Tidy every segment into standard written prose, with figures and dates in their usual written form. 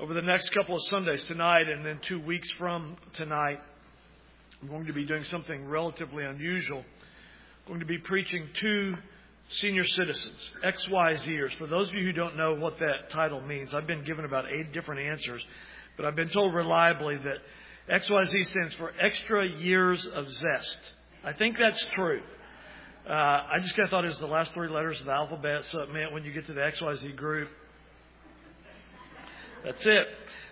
Over the next couple of Sundays, tonight and then 2 weeks from tonight, I'm going to be doing something relatively unusual. I'm going to be preaching to senior citizens, XYZers. For those of you who don't know what that title means, I've been given about 8 different answers, but I've been told reliably that XYZ stands for Extra Years of Zest. I think that's true. I just kind of thought it was the last 3 letters of the alphabet, so it meant when you get to the XYZ group, that's it.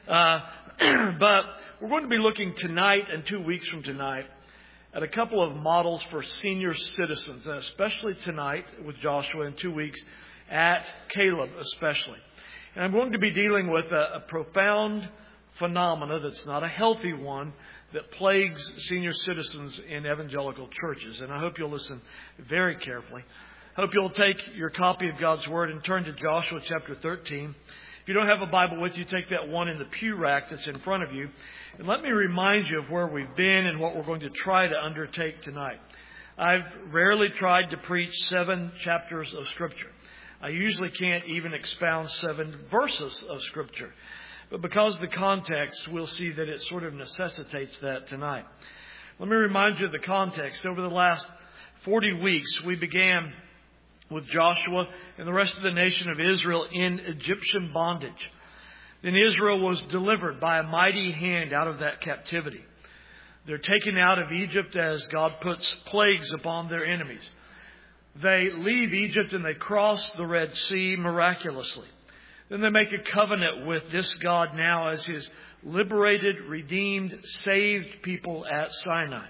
But we're going to be looking tonight and 2 weeks from tonight at a couple of models for senior citizens, and especially tonight with Joshua, and 2 weeks at Caleb especially. And I'm going to be dealing with a profound phenomena that's not a healthy one that plagues senior citizens in evangelical churches. And I hope you'll listen very carefully. I hope you'll take your copy of God's Word and turn to Joshua chapter 13. If you don't have a Bible with you, take that one in the pew rack that's in front of you. And let me remind you of where we've been and what we're going to try to undertake tonight. I've rarely tried to preach 7 chapters of Scripture. I usually can't even expound 7 verses of Scripture. But because of the context, we'll see that it sort of necessitates that tonight. Let me remind you of the context. Over the last 40 weeks, we began with Joshua and the rest of the nation of Israel in Egyptian bondage. Then Israel was delivered by a mighty hand out of that captivity. They're taken out of Egypt as God puts plagues upon their enemies. They leave Egypt and they cross the Red Sea miraculously. Then they make a covenant with this God now as His liberated, redeemed, saved people at Sinai.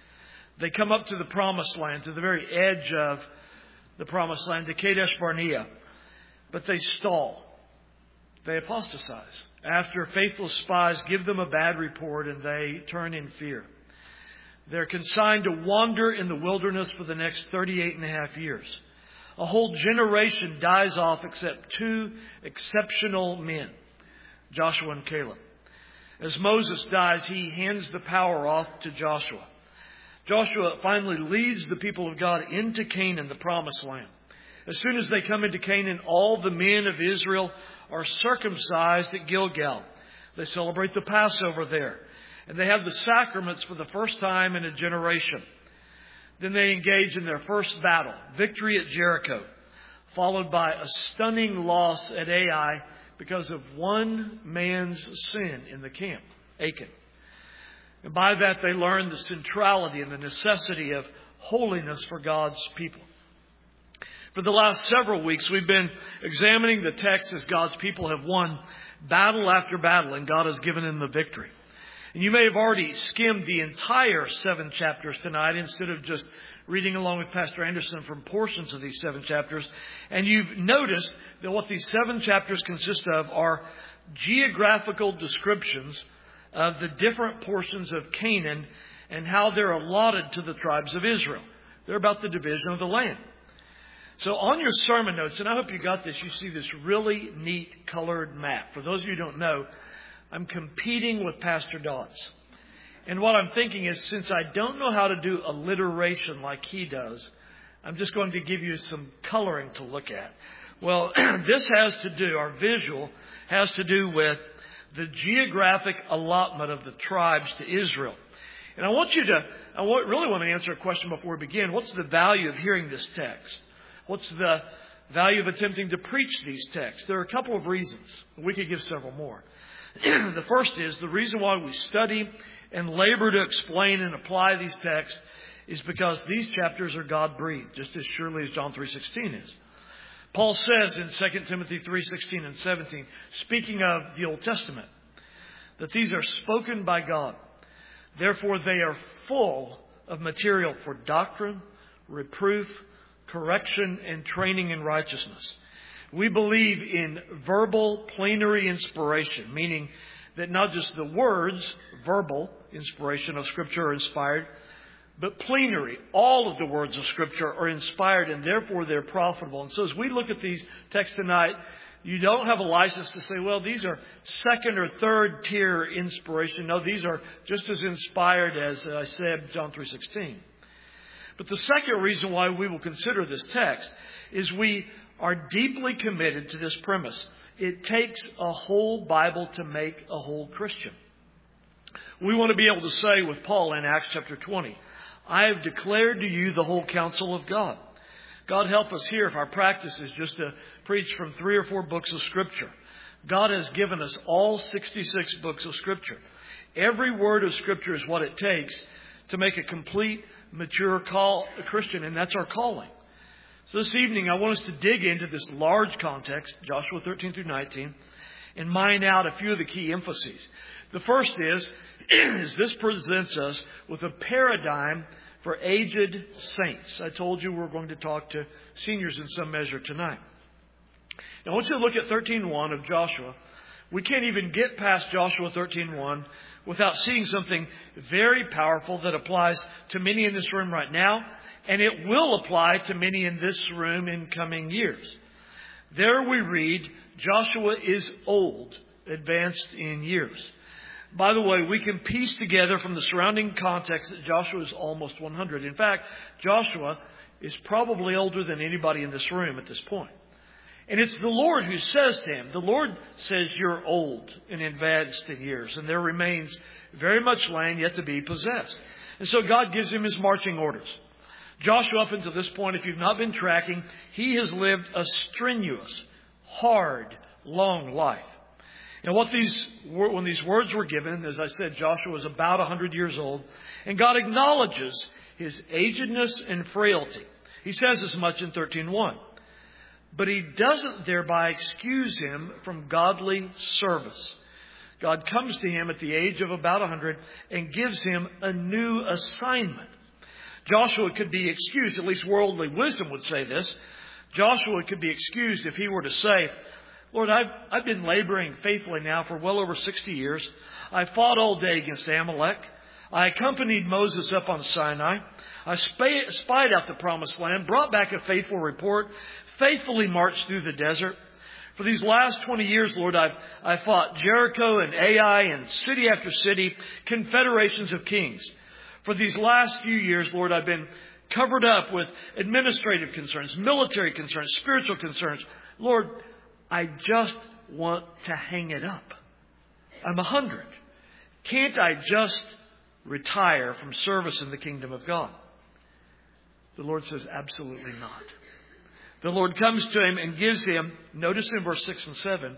They come up to the Promised Land, to the very edge of the Promised Land, to Kadesh Barnea. But they stall. They apostatize. After faithful spies give them a bad report and they turn in fear. They're consigned to wander in the wilderness for the next 38 and a half years. A whole generation dies off except 2 exceptional men, Joshua and Caleb. As Moses dies, he hands the power off to Joshua. Joshua finally leads the people of God into Canaan, the Promised Land. As soon as they come into Canaan, all the men of Israel are circumcised at Gilgal. They celebrate the Passover there. And they have the sacraments for the first time in a generation. Then they engage in their first battle, victory at Jericho, followed by a stunning loss at Ai because of one man's sin in the camp, Achan. And by that they learn the centrality and the necessity of holiness for God's people. For the last several weeks, we've been examining the text as God's people have won battle after battle, and God has given them the victory. And you may have already skimmed the entire 7 chapters tonight instead of just reading along with Pastor Anderson from portions of these 7 chapters. And you've noticed that what these 7 chapters consist of are geographical descriptions of the different portions of Canaan and how they're allotted to the tribes of Israel. They're about the division of the land. So on your sermon notes, and I hope you got this, you see this really neat colored map. For those of you who don't know, I'm competing with Pastor Dodds. And what I'm thinking is, since I don't know how to do alliteration like he does, I'm just going to give you some coloring to look at. Well, this has to do, our visual has to do with the geographic allotment of the tribes to Israel. And I really want to answer a question before we begin. What's the value of hearing this text? What's the value of attempting to preach these texts? There are a couple of reasons. We could give several more. The first is the reason why we study and labor to explain and apply these texts is because these chapters are God-breathed, just as surely as John 3:16 is. Paul says in 2 Timothy 3:16 and 17, speaking of the Old Testament, that these are spoken by God. Therefore, they are full of material for doctrine, reproof, correction, and training in righteousness. We believe in verbal plenary inspiration, meaning that not just the words, verbal inspiration of Scripture are inspired, but plenary. All of the words of Scripture are inspired and therefore they're profitable. And so as we look at these texts tonight, you don't have a license to say, well, these are 2nd or 3rd tier inspiration. No, these are just as inspired as I said, John 3:16. But the second reason why we will consider this text is we are deeply committed to this premise. It takes a whole Bible to make a whole Christian. We want to be able to say with Paul in Acts chapter 20, I have declared to you the whole counsel of God. God help us here if our practice is just to preach from 3 or 4 books of Scripture. God has given us all 66 books of Scripture. Every word of Scripture is what it takes to make a complete, mature Christian, and that's our calling. So this evening, I want us to dig into this large context, Joshua 13 through 19, and mine out a few of the key emphases. The first is this presents us with a paradigm for aged saints. I told you we're going to talk to seniors in some measure tonight. Now, I want you to look at 13:1 of Joshua. We can't even get past Joshua 13:1 without seeing something very powerful that applies to many in this room right now, and it will apply to many in this room in coming years. There we read, Joshua is old, advanced in years. By the way, we can piece together from the surrounding context that Joshua is almost 100. In fact, Joshua is probably older than anybody in this room at this point. And it's the Lord who says to him, the Lord says, you're old and advanced in years, and there remains very much land yet to be possessed. And so God gives him his marching orders. Joshua, up until this point, if you've not been tracking, he has lived a strenuous, hard, long life. And when these words were given, as I said, Joshua was about 100 years old, and God acknowledges his agedness and frailty. He says as much in 13:1. But he doesn't thereby excuse him from godly service. God comes to him at the age of about 100 and gives him a new assignment. Joshua could be excused, at least worldly wisdom would say this. Joshua could be excused if he were to say, Lord, I've been laboring faithfully now for well over 60 years. I fought all day against Amalek. I accompanied Moses up on Sinai. I spied out the promised land, brought back a faithful report, faithfully marched through the desert. For these last 20 years, Lord, I fought Jericho and Ai and city after city, confederations of kings. For these last few years, Lord, I've been covered up with administrative concerns, military concerns, spiritual concerns. Lord, I just want to hang it up. I'm 100. Can't I just retire from service in the kingdom of God? The Lord says, absolutely not. The Lord comes to him and gives him, notice in verse 6 and 7,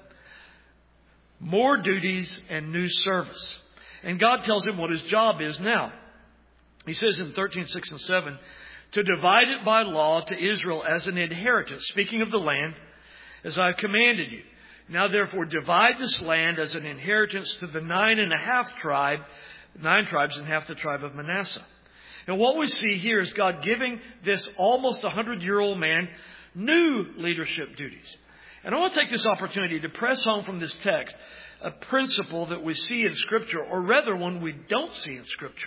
more duties and new service. And God tells him what his job is now. He says in 13:6 and 7, to divide it by law to Israel as an inheritance, speaking of the land, as I have commanded you. Now therefore divide this land as an inheritance to the 9 tribes and half the tribe of Manasseh. And what we see here is God giving this almost 100-year-old man new leadership duties. And I want to take this opportunity to press home from this text a principle that we see in Scripture, or rather one we don't see in Scripture.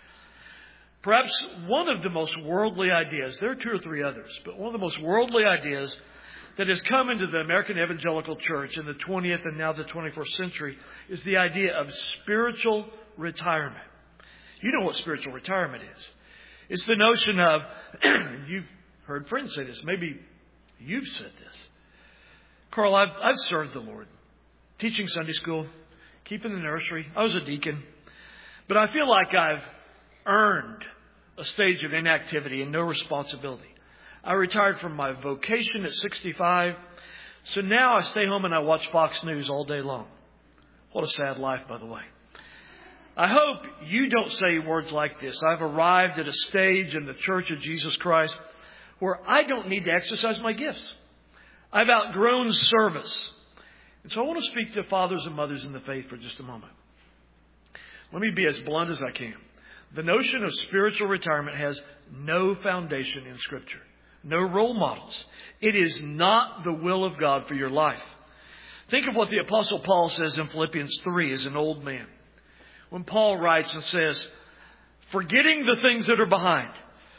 Perhaps one of the most worldly ideas, there are 2 or 3 others, but one of the most worldly ideas that has come into the American evangelical church in the 20th and now the 21st century is the idea of spiritual retirement. You know what spiritual retirement is. It's the notion of, you've heard friends say this, maybe you've said this. Carl, I've served the Lord, teaching Sunday school, keeping the nursery. I was a deacon, but I feel like I've earned a stage of inactivity and no responsibility. I retired from my vocation at 65, so now I stay home and I watch Fox News all day long. What a sad life, by the way. I hope you don't say words like this. I've arrived at a stage in the Church of Jesus Christ where I don't need to exercise my gifts. I've outgrown service. And so I want to speak to fathers and mothers in the faith for just a moment. Let me be as blunt as I can. The notion of spiritual retirement has no foundation in Scripture. No role models. It is not the will of God for your life. Think of what the Apostle Paul says in Philippians 3 as an old man. When Paul writes and says, forgetting the things that are behind,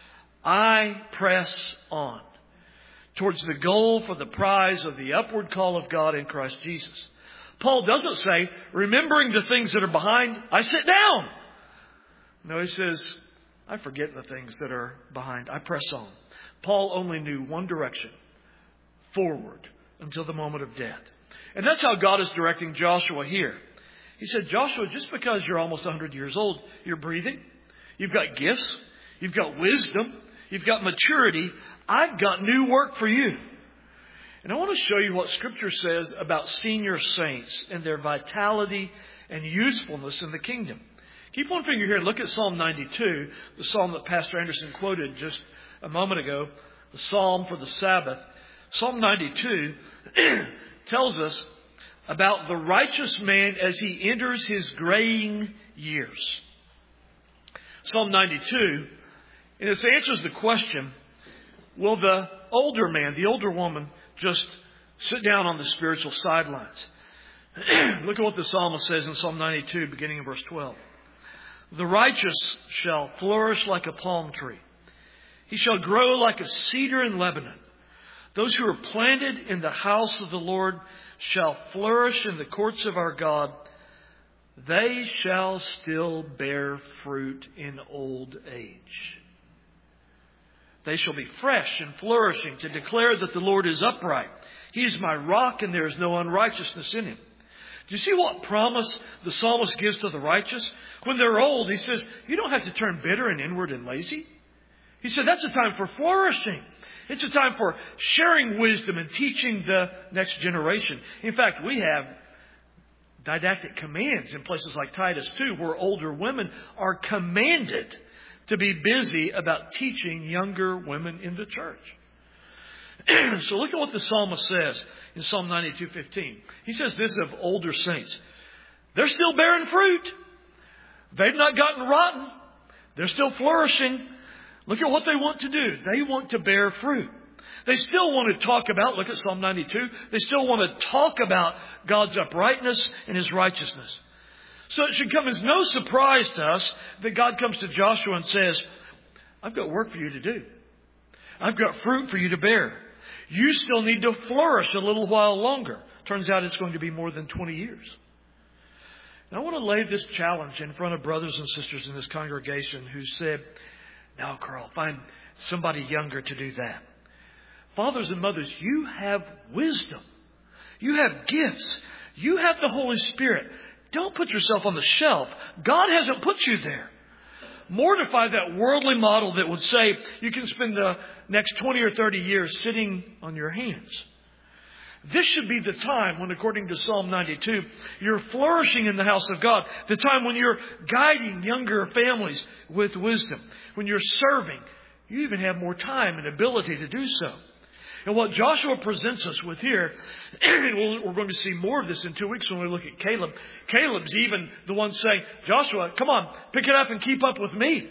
I press on towards the goal for the prize of the upward call of God in Christ Jesus. Paul doesn't say, remembering the things that are behind, I sit down. No, he says, I forget the things that are behind. I press on. Paul only knew one direction, forward until the moment of death. And that's how God is directing Joshua here. He said, Joshua, just because you're almost 100 years old, you're breathing, you've got gifts, you've got wisdom, you've got maturity, I've got new work for you. And I want to show you what Scripture says about senior saints and their vitality and usefulness in the kingdom. Keep one finger here and look at Psalm 92, the psalm that Pastor Anderson quoted just a moment ago, the psalm for the Sabbath. Psalm 92 tells us about the righteous man as he enters his graying years. Psalm 92, and it answers the question, will the older man, the older woman, just sit down on the spiritual sidelines? Look at what the psalmist says in Psalm 92, beginning in verse 12. The righteous shall flourish like a palm tree. He shall grow like a cedar in Lebanon. Those who are planted in the house of the Lord shall flourish in the courts of our God. They shall still bear fruit in old age. They shall be fresh and flourishing to declare that the Lord is upright. He is my rock and there is no unrighteousness in him. Do you see what promise the psalmist gives to the righteous? When they're old, he says, you don't have to turn bitter and inward and lazy. He said, that's a time for flourishing. It's a time for sharing wisdom and teaching the next generation. In fact, we have didactic commands in places like Titus 2, where older women are commanded to be busy about teaching younger women in the church. So look at what the psalmist says in Psalm 92:15. He says this of older saints. They're still bearing fruit. They've not gotten rotten. They're still flourishing. Look at what they want to do. They want to bear fruit. They still want to talk about, look at Psalm 92, they still want to talk about God's uprightness and His righteousness. So it should come as no surprise to us that God comes to Joshua and says, I've got work for you to do. I've got fruit for you to bear. You still need to flourish a little while longer. Turns out it's going to be more than 20 years. And I want to lay this challenge in front of brothers and sisters in this congregation who said, now, Carl, find somebody younger to do that. Fathers and mothers, you have wisdom. You have gifts. You have the Holy Spirit. Don't put yourself on the shelf. God hasn't put you there. Mortify that worldly model that would say you can spend the next 20 or 30 years sitting on your hands. This should be the time when, according to Psalm 92, you're flourishing in the house of God. The time when you're guiding younger families with wisdom. When you're serving, you even have more time and ability to do so. And what Joshua presents us with here, and we're going to see more of this in 2 weeks when we look at Caleb. Caleb's even the one saying, Joshua, come on, pick it up and keep up with me.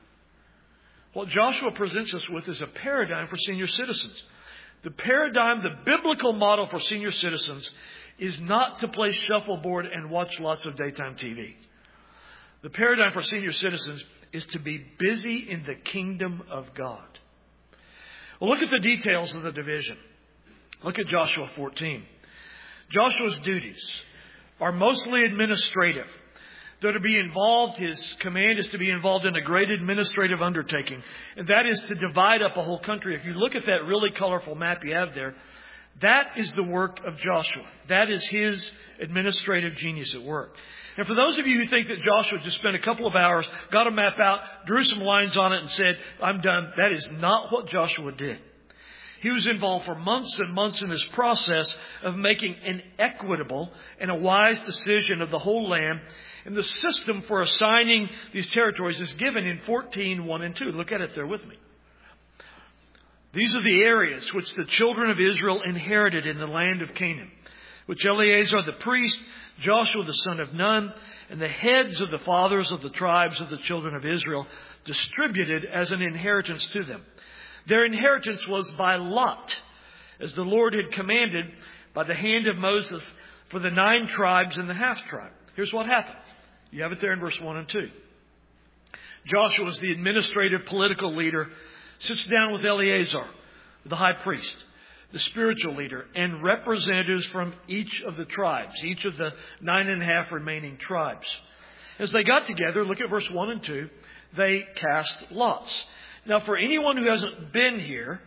What Joshua presents us with is a paradigm for senior citizens. The paradigm, the biblical model for senior citizens is not to play shuffleboard and watch lots of daytime TV. The paradigm for senior citizens is to be busy in the kingdom of God. Well, look at the details of the division. Look at Joshua 14. Joshua's duties are mostly administrative. Though to be involved, his command is to be involved in a great administrative undertaking. And that is to divide up a whole country. If you look at that really colorful map you have there, that is the work of Joshua. That is his administrative genius at work. And for those of you who think that Joshua just spent a couple of hours, got a map out, drew some lines on it and said, I'm done. That is not what Joshua did. He was involved for months and months in this process of making an equitable and a wise decision of the whole land. And the system for assigning these territories is given in 14:1 and 2. Look at it there with me. These are the areas which the children of Israel inherited in the land of Canaan, which Eleazar the priest, Joshua the son of Nun, and the heads of the fathers of the tribes of the children of Israel distributed as an inheritance to them. Their inheritance was by lot, as the Lord had commanded by the hand of Moses for the 9 tribes and the half tribe. Here's what happened. You have it there in verse 1 and 2. Joshua is the administrative political leader, sits down with Eleazar, the high priest, the spiritual leader, and representatives from each of the tribes, each of the 9.5 remaining tribes. As they got together, look at verse 1 and 2, they cast lots. Now, for anyone who hasn't been here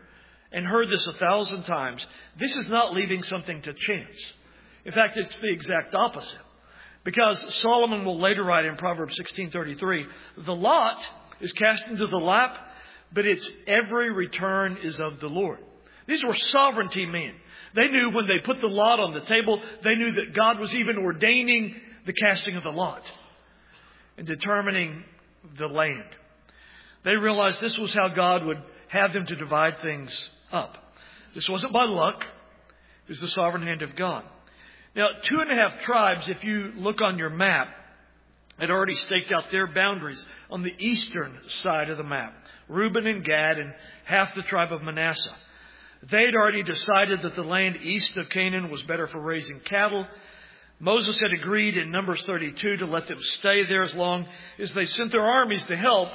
and heard this 1,000 times, this is not leaving something to chance. In fact, it's the exact opposite. Because Solomon will later write in Proverbs 16:33, the lot is cast into the lap, but its every return is of the Lord. These were sovereignty men. They knew when they put the lot on the table, they knew that God was even ordaining the casting of the lot and determining the land. They realized this was how God would have them to divide things up. This wasn't by luck. It was the sovereign hand of God. Now, 2.5 tribes, if you look on your map, had already staked out their boundaries on the eastern side of the map. Reuben and Gad and half the tribe of Manasseh. They had already decided that the land east of Canaan was better for raising cattle. Moses had agreed in Numbers 32 to let them stay there as long as they sent their armies to help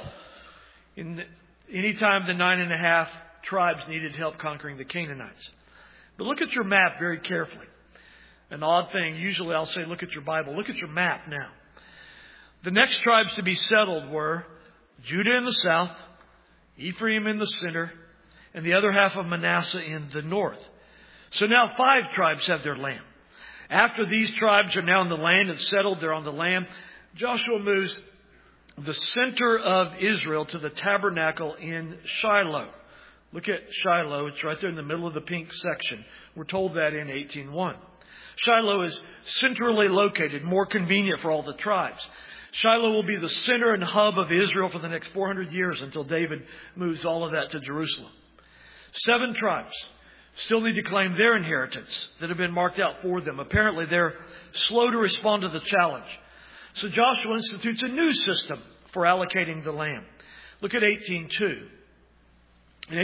any time the 9.5 tribes needed help conquering the Canaanites. But look at your map very carefully. An odd thing, usually I'll say look at your Bible. Look at your map now. The next tribes to be settled were Judah in the south, Ephraim in the center, and the other half of Manasseh in the north. So now 5 tribes have their land. After these tribes are now in the land and settled, they're on the land, Joshua moves the center of Israel to the tabernacle in Shiloh. Look at Shiloh. It's right there in the middle of the pink section. We're told that in 18:1. Shiloh is centrally located, more convenient for all the tribes. Shiloh will be the center and hub of Israel for the next 400 years until David moves all of that to Jerusalem. 7 tribes still need to claim their inheritance that have been marked out for them. Apparently, they're slow to respond to the challenge. So Joshua institutes a new system for allocating the land. Look at 18:2. In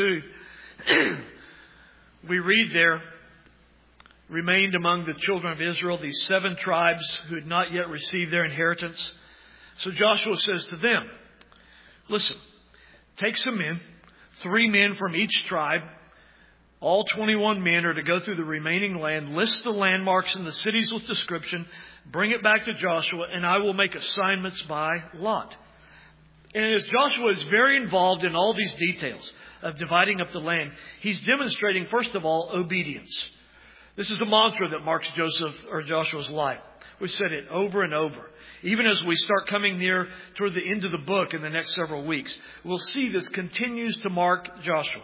18:2, we read there, remained among the children of Israel these 7 tribes who had not yet received their inheritance. So Joshua says to them, listen, take some men, 3 men from each tribe. All 21 men are to go through the remaining land, list the landmarks and the cities with description, bring it back to Joshua, and I will make assignments by lot. And as Joshua is very involved in all these details of dividing up the land, he's demonstrating, first of all, obedience. This is a mantra that marks Joshua's life. We've said it over and over. Even as we start coming near toward the end of the book in the next several weeks, we'll see this continues to mark Joshua.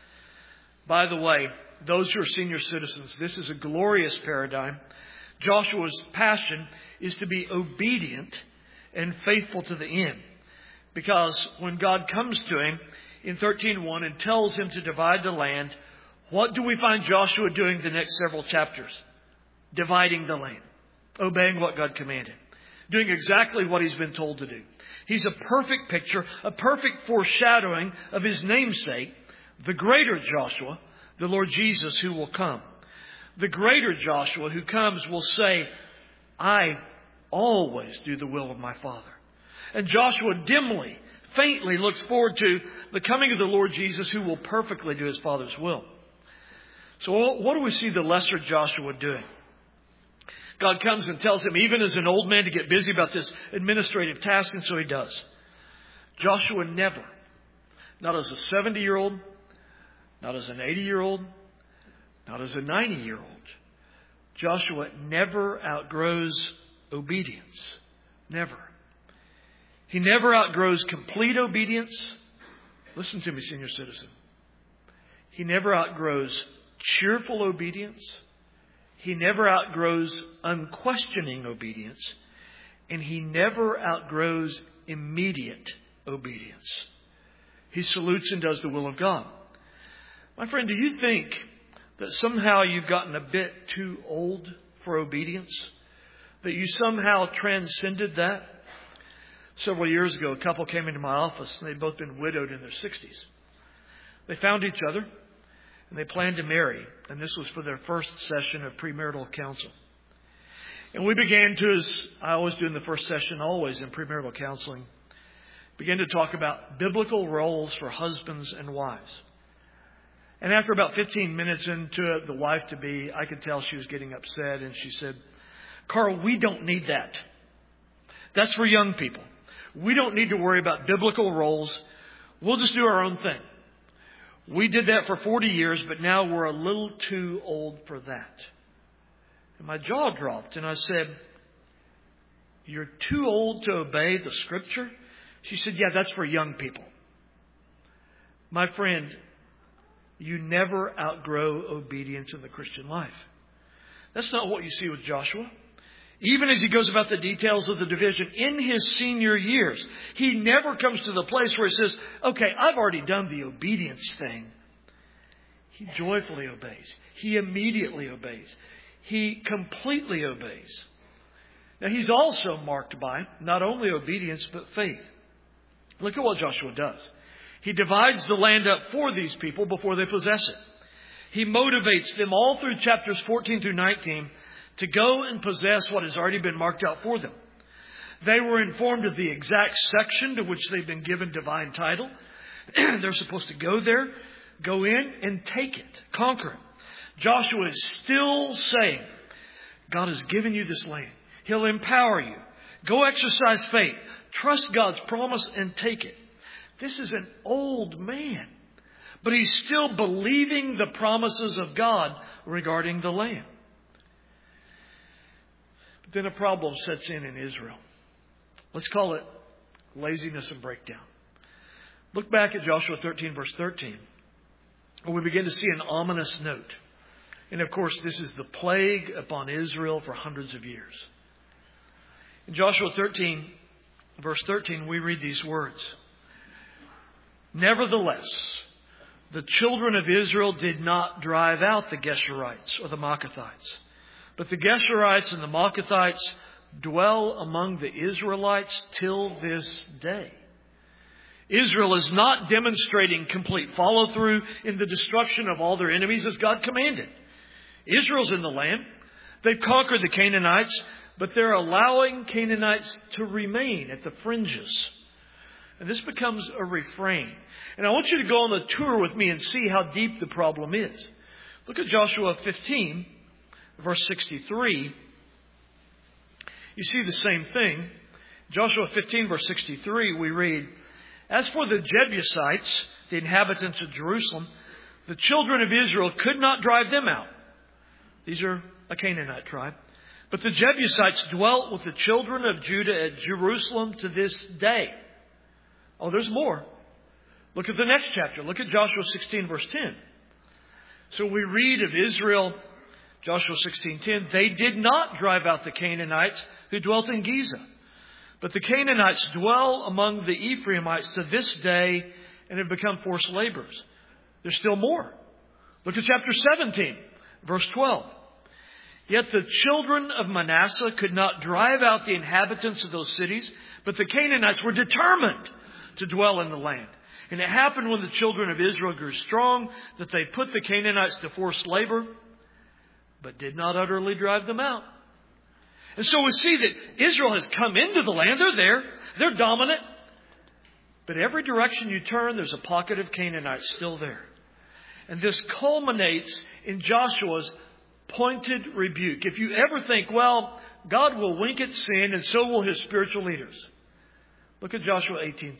By the way, those who are senior citizens, this is a glorious paradigm. Joshua's passion is to be obedient and faithful to the end. Because when God comes to him in 13:1 and tells him to divide the land, what do we find Joshua doing the next several chapters? Dividing the land. Obeying what God commanded. Doing exactly what he's been told to do. He's a perfect picture, a perfect foreshadowing of his namesake, the greater Joshua, the Lord Jesus who will come. The greater Joshua who comes will say, I always do the will of my Father. And Joshua dimly, faintly looks forward to the coming of the Lord Jesus who will perfectly do his Father's will. So what do we see the lesser Joshua doing? God comes and tells him, even as an old man, to get busy about this administrative task, and so he does. Joshua never, not as a 70-year-old, not as an 80-year-old, not as a 90-year-old, Joshua never outgrows obedience. Never. He never outgrows complete obedience. Listen to me, senior citizen. He never outgrows cheerful obedience. He never outgrows unquestioning obedience. And he never outgrows immediate obedience. He salutes and does the will of God. My friend, do you think that somehow you've gotten a bit too old for obedience? That you somehow transcended that? Several years ago, a couple came into my office, and they'd both been widowed in their 60s. They found each other, and they planned to marry. And this was for their first session of premarital counsel. And we began to, as I always do in the first session, always in premarital counseling, begin to talk about biblical roles for husbands and wives. And after about 15 minutes into it, the wife-to-be, I could tell she was getting upset. And she said, Carl, we don't need that. That's for young people. We don't need to worry about biblical roles. We'll just do our own thing. We did that for 40 years, but now we're a little too old for that. And my jaw dropped and I said, you're too old to obey the Scripture? She said, yeah, that's for young people. My friend, you never outgrow obedience in the Christian life. That's not what you see with Joshua. Even as he goes about the details of the division in his senior years, he never comes to the place where he says, okay, I've already done the obedience thing. He joyfully obeys. He immediately obeys. He completely obeys. Now, he's also marked by not only obedience, but faith. Look at what Joshua does. He divides the land up for these people before they possess it. He motivates them all through chapters 14 through 19 to go and possess what has already been marked out for them. They were informed of the exact section to which they've been given divine title. They're supposed to go there, go in and take it, conquer it. Joshua is still saying, God has given you this land. He'll empower you. Go exercise faith. Trust God's promise and take it. This is an old man, but he's still believing the promises of God regarding the land. But then a problem sets in Israel. Let's call it laziness and breakdown. Look back at Joshua 13, verse 13, where we begin to see an ominous note. And of course, this is the plague upon Israel for hundreds of years. In Joshua 13, verse 13, we read these words. Nevertheless, the children of Israel did not drive out the Geshurites or the Maacathites. But the Geshurites and the Maacathites dwell among the Israelites till this day. Israel is not demonstrating complete follow-through in the destruction of all their enemies as God commanded. Israel's in the land. They've conquered the Canaanites, but they're allowing Canaanites to remain at the fringes. And this becomes a refrain. And I want you to go on the tour with me and see how deep the problem is. Look at Joshua 15, verse 63. You see the same thing. Joshua 15, verse 63, we read, As for the Jebusites, the inhabitants of Jerusalem, the children of Israel could not drive them out. These are a Canaanite tribe. But the Jebusites dwelt with the children of Judah at Jerusalem to this day. Oh, there's more. Look at the next chapter. Look at Joshua 16, verse 10. So we read of Israel, Joshua 16:10. They did not drive out the Canaanites who dwelt in Giza. But the Canaanites dwell among the Ephraimites to this day and have become forced laborers. There's still more. Look at chapter 17, verse 12. Yet the children of Manasseh could not drive out the inhabitants of those cities, but the Canaanites were determined to dwell in the land. And it happened when the children of Israel grew strong that they put the Canaanites to forced labor, but did not utterly drive them out. And so we see that Israel has come into the land. They're there. They're dominant. But every direction you turn, there's a pocket of Canaanites still there. And this culminates in Joshua's pointed rebuke. If you ever think, well, God will wink at sin and so will his spiritual leaders. Look at Joshua 18:3.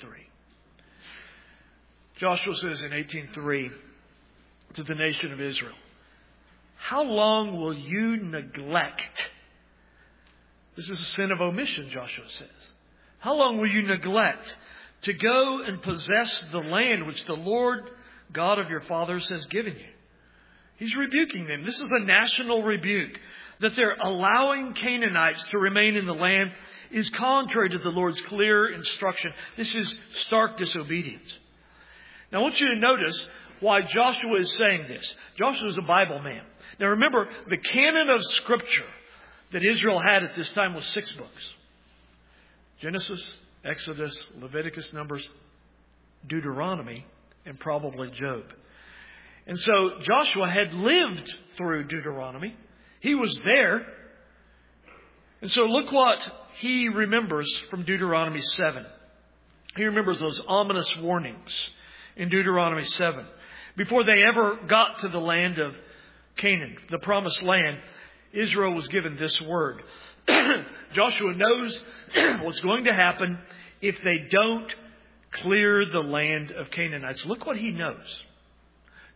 Joshua says in 18:3 to the nation of Israel, How long will you neglect? This is a sin of omission, Joshua says. How long will you neglect to go and possess the land which the Lord God of your fathers has given you? He's rebuking them. This is a national rebuke. That they're allowing Canaanites to remain in the land is contrary to the Lord's clear instruction. This is stark disobedience. Now I want you to notice why Joshua is saying this. Joshua is a Bible man. Now remember, the canon of Scripture that Israel had at this time was 6 books. Genesis, Exodus, Leviticus, Numbers, Deuteronomy, and probably Job. And so Joshua had lived through Deuteronomy. He was there. And so look what he remembers from Deuteronomy 7. He remembers those ominous warnings in Deuteronomy 7. Before they ever got to the land of Canaan, the promised land, Israel was given this word. Joshua knows what's going to happen if they don't clear the land of Canaanites. Look what he knows.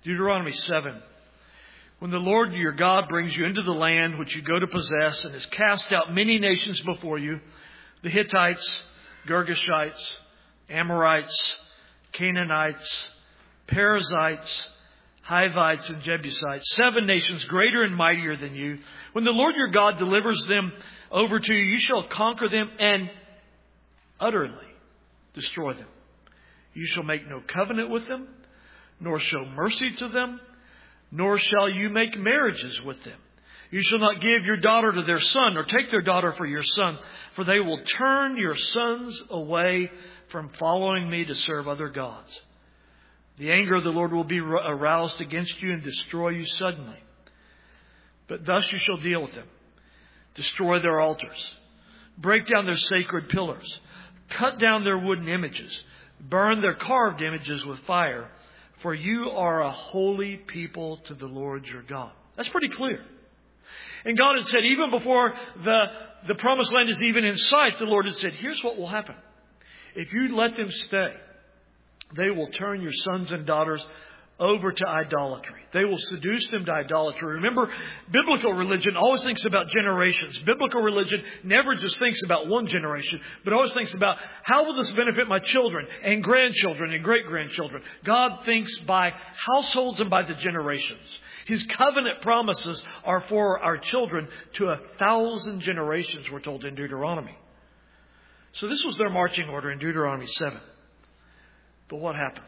Deuteronomy 7. When the Lord your God brings you into the land which you go to possess and has cast out many nations before you, the Hittites, Girgashites, Amorites, Canaanites, Perizzites, Hivites, and Jebusites, 7 nations greater and mightier than you. When the Lord your God delivers them over to you, you shall conquer them and utterly destroy them. You shall make no covenant with them, nor show mercy to them, nor shall you make marriages with them. You shall not give your daughter to their son, or take their daughter for your son, for they will turn your sons away from following me to serve other gods. The anger of the Lord will be aroused against you and destroy you suddenly. But thus you shall deal with them. Destroy their altars. Break down their sacred pillars. Cut down their wooden images. Burn their carved images with fire. For you are a holy people to the Lord your God. That's pretty clear. And God had said, even before the promised land is even in sight, the Lord had said, here's what will happen. If you let them stay, they will turn your sons and daughters over to idolatry. They will seduce them to idolatry. Remember, biblical religion always thinks about generations. Biblical religion never just thinks about one generation, but always thinks about how will this benefit my children and grandchildren and great-grandchildren. God thinks by households and by the generations. His covenant promises are for our children to 1,000 generations, we're told in Deuteronomy. So this was their marching order in Deuteronomy 7. But what happens?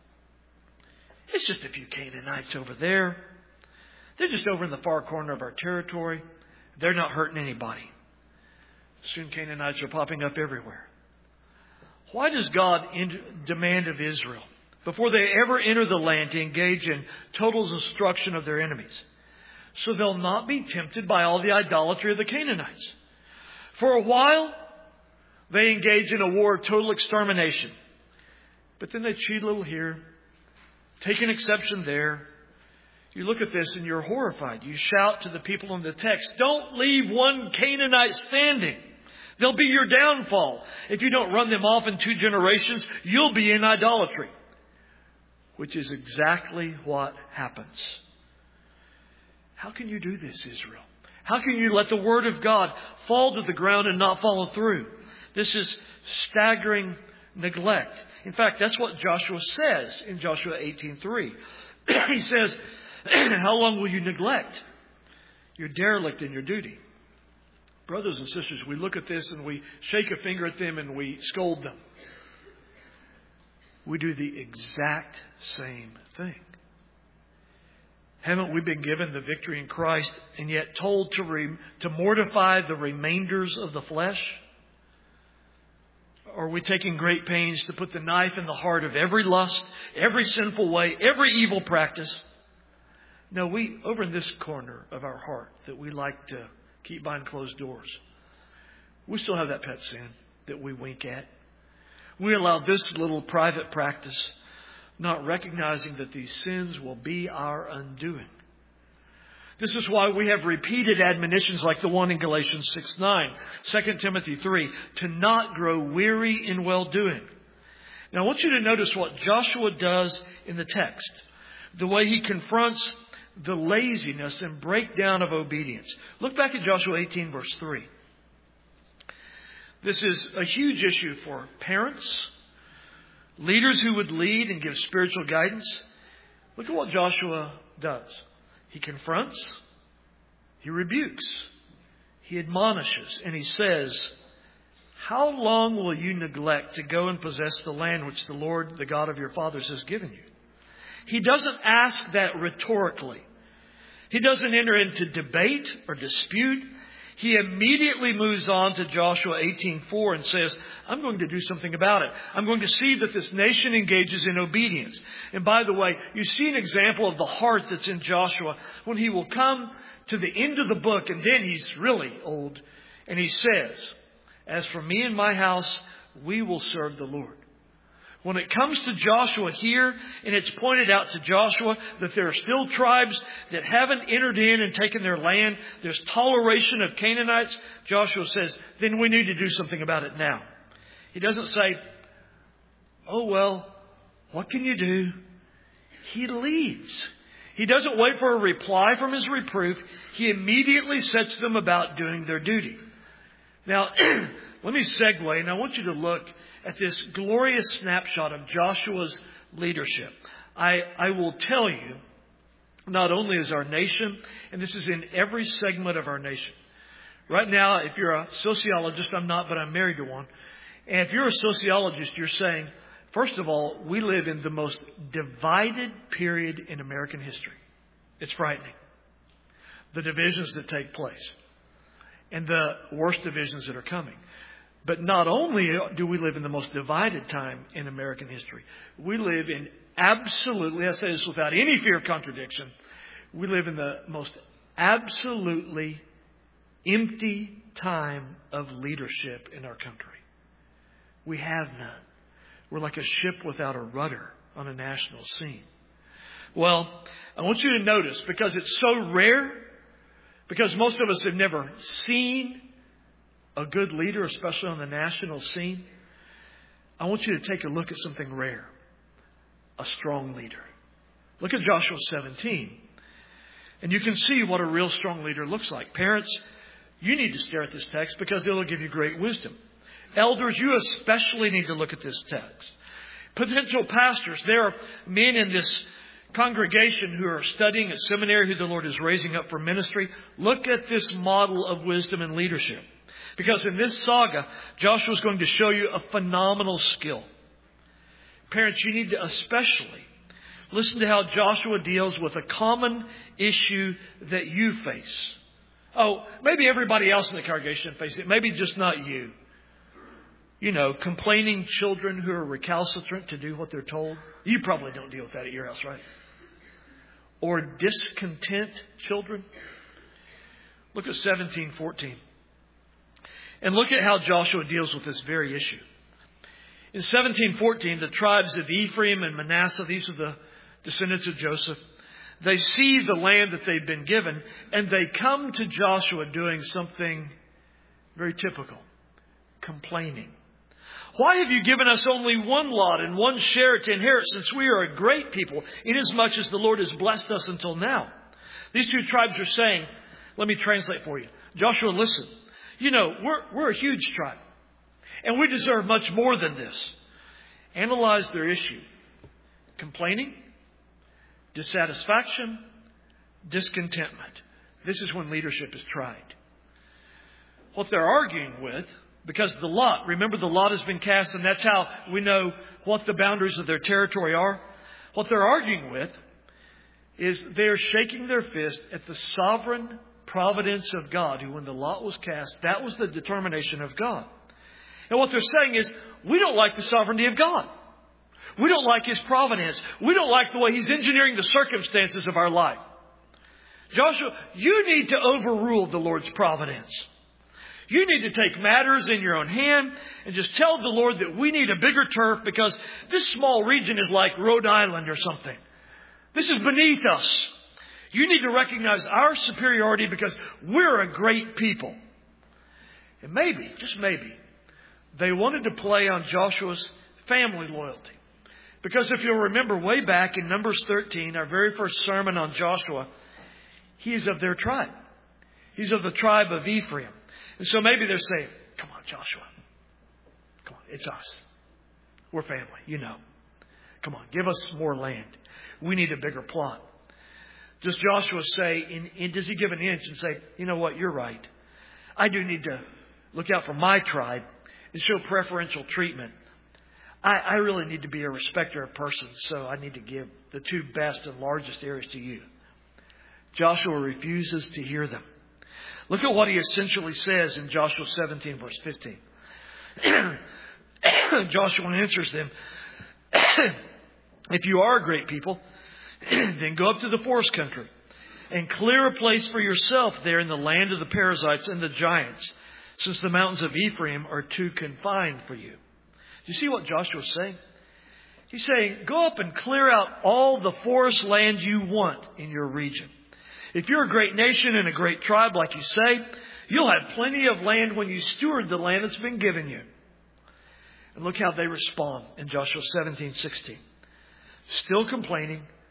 It's just a few Canaanites over there. They're just over in the far corner of our territory. They're not hurting anybody. Soon Canaanites are popping up everywhere. Why does God demand of Israel, before they ever enter the land, to engage in total destruction of their enemies? So they'll not be tempted by all the idolatry of the Canaanites. For a while, they engage in a war of total extermination. But then they cheat a little here, take an exception there. You look at this and you're horrified. You shout to the people in the text, don't leave one Canaanite standing. They'll be your downfall. If you don't run them off in 2 generations, you'll be in idolatry. Which is exactly what happens. How can you do this, Israel? How can you let the word of God fall to the ground and not follow through? This is staggering neglect. In fact, that's what Joshua says in Joshua 18:3. He says, how long will you neglect? You're derelict in your duty. Brothers and sisters, we look at this and we shake a finger at them and we scold them. We do the exact same thing. Haven't we been given the victory in Christ and yet told to mortify the remainders of the flesh? Are we taking great pains to put the knife in the heart of every lust, every sinful way, every evil practice? No, we, over in this corner of our heart that we like to keep behind closed doors, we still have that pet sin that we wink at. We allow this little private practice, not recognizing that these sins will be our undoing. This is why we have repeated admonitions like the one in Galatians 6:9, 2 Timothy 3, to not grow weary in well-doing. Now I want you to notice what Joshua does in the text. The way he confronts the laziness and breakdown of obedience. Look back at Joshua 18 verse 3. This is a huge issue for parents, leaders who would lead and give spiritual guidance. Look at what Joshua does. He confronts, he rebukes, he admonishes, and he says, how long will you neglect to go and possess the land which the Lord, the God of your fathers, has given you? He doesn't ask that rhetorically. He doesn't enter into debate or dispute. He immediately moves on to Joshua 18:4 and says, I'm going to do something about it. I'm going to see that this nation engages in obedience. And by the way, you see an example of the heart that's in Joshua when he will come to the end of the book, and then he's really old, and he says, as for me and my house, we will serve the Lord. When it comes to Joshua here, and it's pointed out to Joshua that there are still tribes that haven't entered in and taken their land, there's toleration of Canaanites, Joshua says, then we need to do something about it now. He doesn't say, oh well, what can you do? He leads. He doesn't wait for a reply from his reproof. He immediately sets them about doing their duty. Now, let me segue, and I want you to look at this glorious snapshot of Joshua's leadership. I will tell you, not only is our nation, and this is in every segment of our nation. Right now, if you're a sociologist, I'm not, but I'm married to one. And if you're a sociologist, you're saying, first of all, we live in the most divided period in American history. It's frightening. The divisions that take place and the worst divisions that are coming. But not only do we live in the most divided time in American history, we live in absolutely, I say this without any fear of contradiction, we live in the most absolutely empty time of leadership in our country. We have none. We're like a ship without a rudder on a national scene. Well, I want you to notice, because it's so rare, because most of us have never seen a good leader, especially on the national scene, I want you to take a look at something rare. A strong leader. Look at Joshua 17. And you can see what a real strong leader looks like. Parents, you need to stare at this text because it'll give you great wisdom. Elders, you especially need to look at this text. Potential pastors, there are men in this congregation who are studying at seminary who the Lord is raising up for ministry. Look at this model of wisdom and leadership. Because in this saga, Joshua is going to show you a phenomenal skill. Parents, you need to especially listen to how Joshua deals with a common issue that you face. Oh, maybe everybody else in the congregation faces it. Maybe just not you. You know, complaining children who are recalcitrant to do what they're told. You probably don't deal with that at your house, right? Or discontent children. Look at 17:14. And look at how Joshua deals with this very issue. In 17:14, the tribes of Ephraim and Manasseh, these are the descendants of Joseph, they see the land that they've been given, and they come to Joshua doing something very typical, complaining. Why have you given us only one lot and one share to inherit, since we are a great people, inasmuch as the Lord has blessed us until now? These two tribes are saying, let me translate for you. Joshua, listen, you know, we're a huge tribe, and we deserve much more than this. Analyze their issue. Complaining, dissatisfaction, discontentment. This is when leadership is tried. What they're arguing with, because the lot, remember the lot has been cast, and that's how we know what the boundaries of their territory are. What they're arguing with is they're shaking their fist at the sovereign providence of God, who when the lot was cast, that was the determination of God. And what they're saying is, we don't like the sovereignty of God. We don't like His providence. We don't like the way He's engineering the circumstances of our life. Joshua, you need to overrule the Lord's providence. You need to take matters in your own hand and just tell the Lord that we need a bigger turf, because this small region is like Rhode Island or something. This is beneath us. You need to recognize our superiority because we're a great people. And maybe, just maybe, they wanted to play on Joshua's family loyalty. Because if you'll remember way back in Numbers 13, our very first sermon on Joshua, he's of their tribe. He's of the tribe of Ephraim. And so maybe they're saying, come on, Joshua. Come on, it's us. We're family, you know. Come on, give us more land. We need a bigger plot. Does Joshua say, does he give an inch and say, you know what, you're right. I do need to look out for my tribe and show preferential treatment. I really need to be a respecter of persons, so I need to give the two best and largest areas to you. Joshua refuses to hear them. Look at what he essentially says in Joshua 17, verse 15. Joshua answers them, if you are a great people, then go up to the forest country and clear a place for yourself there in the land of the Perizzites and the giants, since the mountains of Ephraim are too confined for you. Do you see what Joshua's saying? He's saying, go up and clear out all the forest land you want in your region. If you're a great nation and a great tribe, like you say, you'll have plenty of land when you steward the land that's been given you. And look how they respond in Joshua 17:16. Still complaining,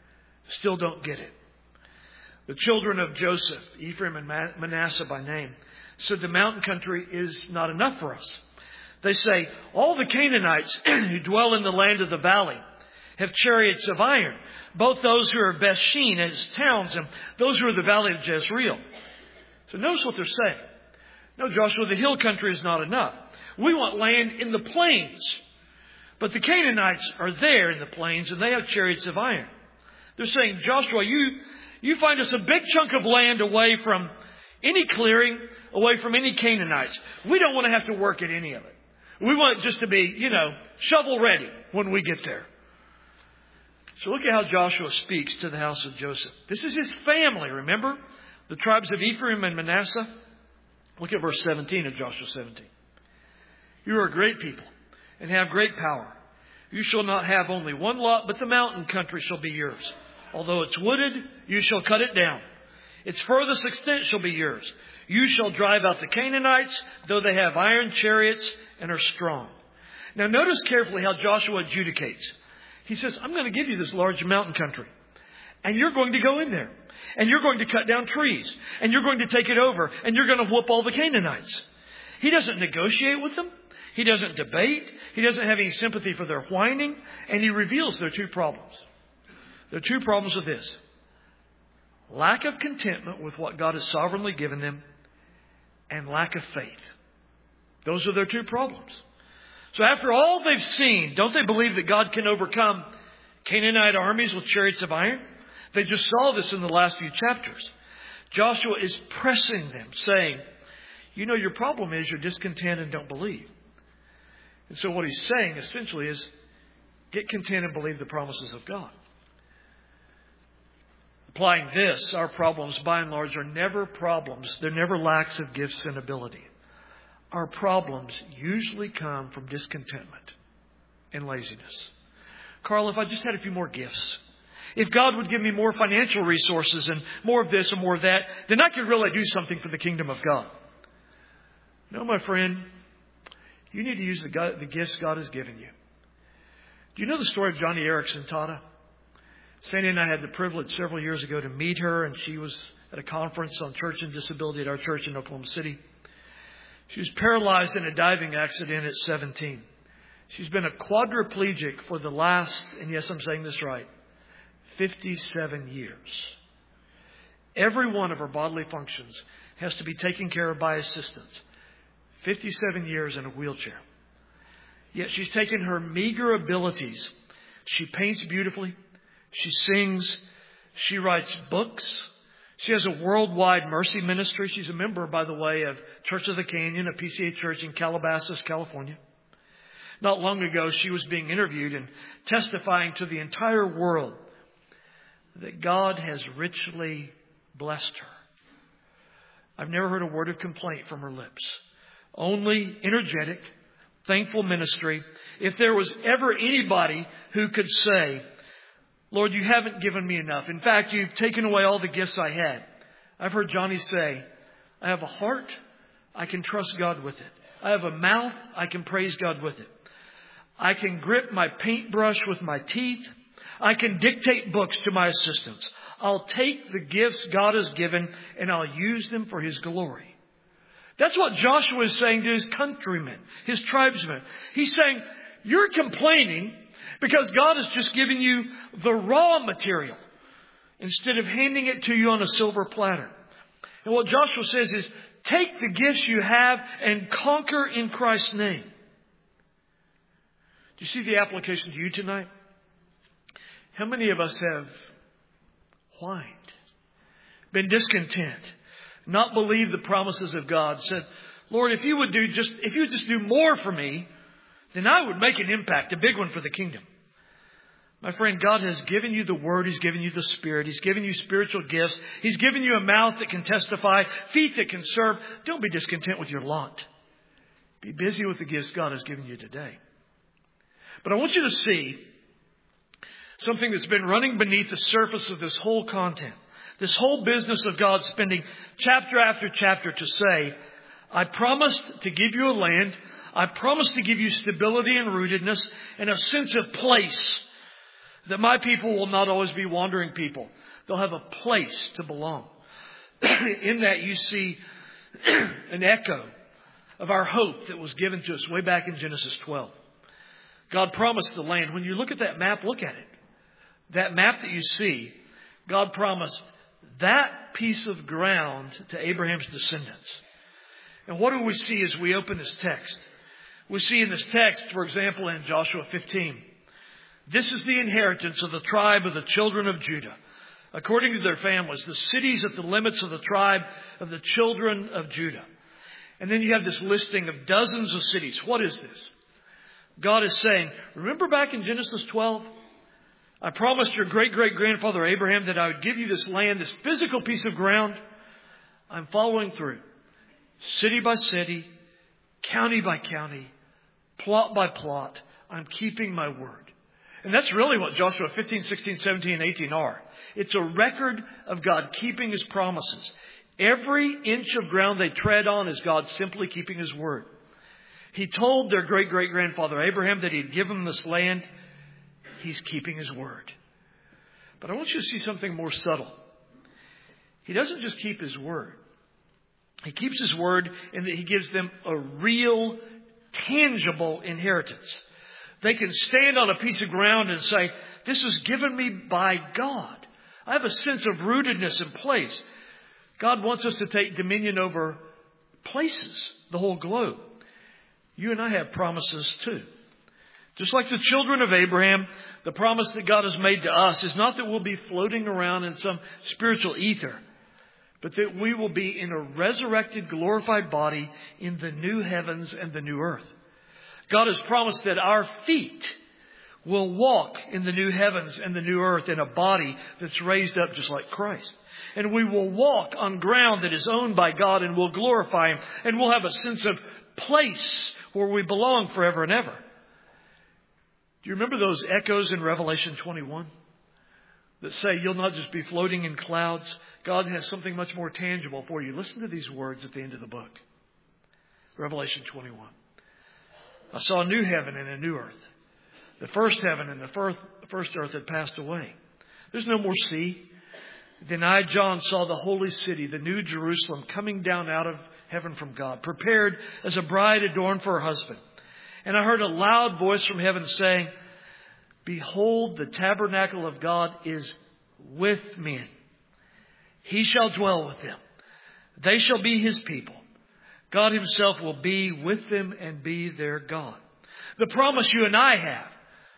still don't get it. The children of Joseph, Ephraim and Manasseh by name, said the mountain country is not enough for us. They say, all the Canaanites who dwell in the land of the valley have chariots of iron, both those who are Bethshean and its towns and those who are the valley of Jezreel. So notice what they're saying. No, Joshua, the hill country is not enough. We want land in the plains. But the Canaanites are there in the plains and they have chariots of iron. They're saying, Joshua, you find us a big chunk of land away from any clearing, away from any Canaanites. We don't want to have to work at any of it. We want it just to be, shovel ready when we get there. So look at how Joshua speaks to the house of Joseph. This is his family, remember? The tribes of Ephraim and Manasseh. Look at verse 17 of Joshua 17. You are a great people and have great power. You shall not have only one lot, but the mountain country shall be yours. Although it's wooded, you shall cut it down. Its furthest extent shall be yours. You shall drive out the Canaanites, though they have iron chariots and are strong. Now notice carefully how Joshua adjudicates. He says, I'm going to give you this large mountain country. And you're going to go in there. And you're going to cut down trees. And you're going to take it over. And you're going to whoop all the Canaanites. He doesn't negotiate with them. He doesn't debate. He doesn't have any sympathy for their whining. And he reveals their two problems. Their two problems are this. Lack of contentment with what God has sovereignly given them. And lack of faith. Those are their two problems. So after all they've seen, don't they believe that God can overcome Canaanite armies with chariots of iron? They just saw this in the last few chapters. Joshua is pressing them, saying, your problem is you're discontent and don't believe. And so what he's saying essentially is, get content and believe the promises of God. Applying this, our problems by and large are never problems. They're never lacks of gifts and ability. Our problems usually come from discontentment and laziness. Carl, if I just had a few more gifts, if God would give me more financial resources and more of this and more of that, then I could really do something for the kingdom of God. No, my friend, you need to use the gifts God has given you. Do you know the story of Johnny Erickson Tata? Sandy and I had the privilege several years ago to meet her, and she was at a conference on church and disability at our church in Oklahoma City. She was paralyzed in a diving accident at 17. She's been a quadriplegic for the last, and yes, I'm saying this right, 57 years. Every one of her bodily functions has to be taken care of by assistants. 57 years in a wheelchair. Yet she's taken her meager abilities. She paints beautifully. She sings. She writes books. She has a worldwide mercy ministry. She's a member, by the way, of Church of the Canyon, a PCA church in Calabasas, California. Not long ago, she was being interviewed and testifying to the entire world that God has richly blessed her. I've never heard a word of complaint from her lips. Only energetic, thankful ministry. If there was ever anybody who could say, Lord, you haven't given me enough. In fact, you've taken away all the gifts I had. I've heard Johnny say, I have a heart, I can trust God with it. I have a mouth, I can praise God with it. I can grip my paintbrush with my teeth. I can dictate books to my assistants. I'll take the gifts God has given and I'll use them for His glory. That's what Joshua is saying to his countrymen, his tribesmen. He's saying, you're complaining because God has just given you the raw material instead of handing it to you on a silver platter. And what Joshua says is, take the gifts you have and conquer in Christ's name. Do you see the application to you tonight? How many of us have whined, been discontent, not believed the promises of God, said, Lord, if you would just do more for me, then I would make an impact, a big one for the kingdom. My friend, God has given you the Word. He's given you the Spirit. He's given you spiritual gifts. He's given you a mouth that can testify, feet that can serve. Don't be discontent with your lot. Be busy with the gifts God has given you today. But I want you to see something that's been running beneath the surface of this whole content. This whole business of God spending chapter after chapter to say, I promised to give you a land. I promised to give you stability and rootedness and a sense of place. That my people will not always be wandering people. They'll have a place to belong. In that you see an echo of our hope that was given to us way back in Genesis 12. God promised the land. When you look at that map, look at it. That map that you see, God promised that piece of ground to Abraham's descendants. And what do we see as we open this text? We see in this text, for example, in Joshua 15, this is the inheritance of the tribe of the children of Judah, according to their families, the cities at the limits of the tribe of the children of Judah. And then you have this listing of dozens of cities. What is this? God is saying, remember back in Genesis 12? I promised your great-great-grandfather Abraham that I would give you this land, this physical piece of ground. I'm following through. City by city, county by county, plot by plot. I'm keeping my word. And that's really what Joshua 15, 16, 17, and 18 are. It's a record of God keeping His promises. Every inch of ground they tread on is God simply keeping His word. He told their great-great-grandfather Abraham that He'd give them this land. He's keeping His word. But I want you to see something more subtle. He doesn't just keep His word. He keeps His word in that He gives them a real, tangible inheritance. They can stand on a piece of ground and say, this was given me by God. I have a sense of rootedness in place. God wants us to take dominion over places, the whole globe. You and I have promises too. Just like the children of Abraham, the promise that God has made to us is not that we'll be floating around in some spiritual ether, but that we will be in a resurrected, glorified body in the new heavens and the new earth. God has promised that our feet will walk in the new heavens and the new earth in a body that's raised up just like Christ. And we will walk on ground that is owned by God and will glorify Him. And we'll have a sense of place where we belong forever and ever. Do you remember those echoes in Revelation 21 that say you'll not just be floating in clouds? God has something much more tangible for you. Listen to these words at the end of the book. Revelation 21. I saw a new heaven and a new earth. The first heaven and the first earth had passed away. There's no more sea. Then I, John, saw the holy city, the new Jerusalem, coming down out of heaven from God, prepared as a bride adorned for her husband. And I heard a loud voice from heaven saying, behold, the tabernacle of God is with men. He shall dwell with them. They shall be His people. God Himself will be with them and be their God. The promise you and I have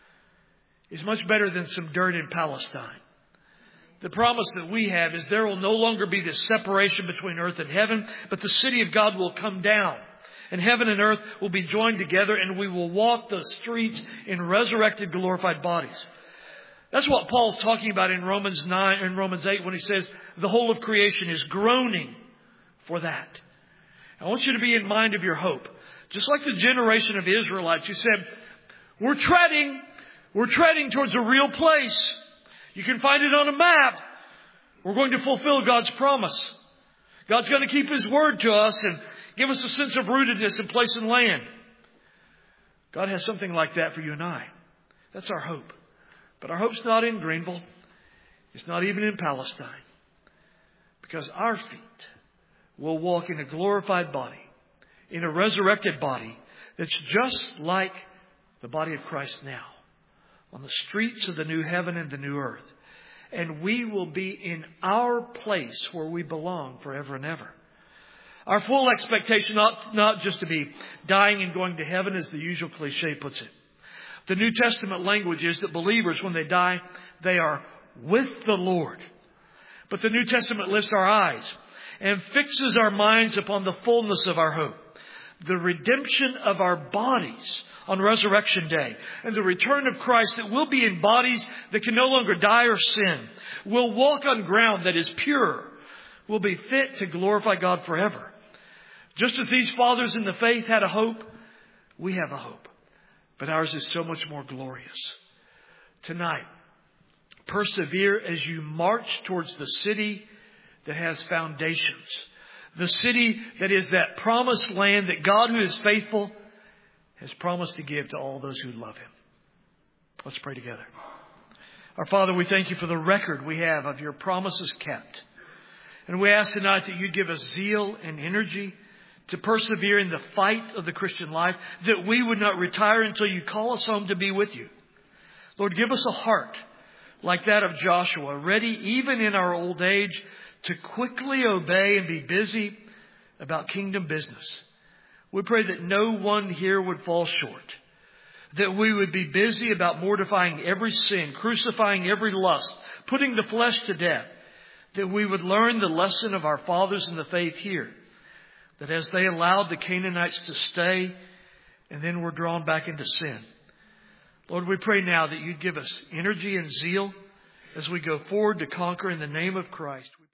is much better than some dirt in Palestine. The promise that we have is there will no longer be this separation between earth and heaven, but the city of God will come down. And heaven and earth will be joined together, and we will walk the streets in resurrected, glorified bodies. That's what Paul's talking about in Romans 9 and Romans 8 when he says the whole of creation is groaning for that. I want you to be in mind of your hope. Just like the generation of Israelites who said, we're treading towards a real place. You can find it on a map. We're going to fulfill God's promise. God's going to keep His word to us and give us a sense of rootedness in place and land. God has something like that for you and I. That's our hope. But our hope's not in Greenville. It's not even in Palestine. Because our feet will walk in a glorified body, in a resurrected body that's just like the body of Christ now, on the streets of the new heaven and the new earth. And we will be in our place where we belong forever and ever. Our full expectation not just to be dying and going to heaven as the usual cliche puts it. The New Testament language is that believers, when they die, they are with the Lord. But the New Testament lifts our eyes and fixes our minds upon the fullness of our hope. The redemption of our bodies on Resurrection Day and the return of Christ that will be in bodies that can no longer die or sin. Will walk on ground that is pure. Will be fit to glorify God forever. Just as these fathers in the faith had a hope, we have a hope. But ours is so much more glorious. Tonight, persevere as you march towards the city that has foundations. The city that is that promised land that God, who is faithful, has promised to give to all those who love Him. Let's pray together. Our Father, we thank you for the record we have of your promises kept. And we ask tonight that you give us zeal and energy to persevere in the fight of the Christian life, that we would not retire until you call us home to be with you. Lord, give us a heart like that of Joshua, ready even in our old age to quickly obey and be busy about kingdom business. We pray that no one here would fall short, that we would be busy about mortifying every sin, crucifying every lust, putting the flesh to death, that we would learn the lesson of our fathers in the faith here, that as they allowed the Canaanites to stay and then were drawn back into sin. Lord, we pray now that you'd give us energy and zeal as we go forward to conquer in the name of Christ.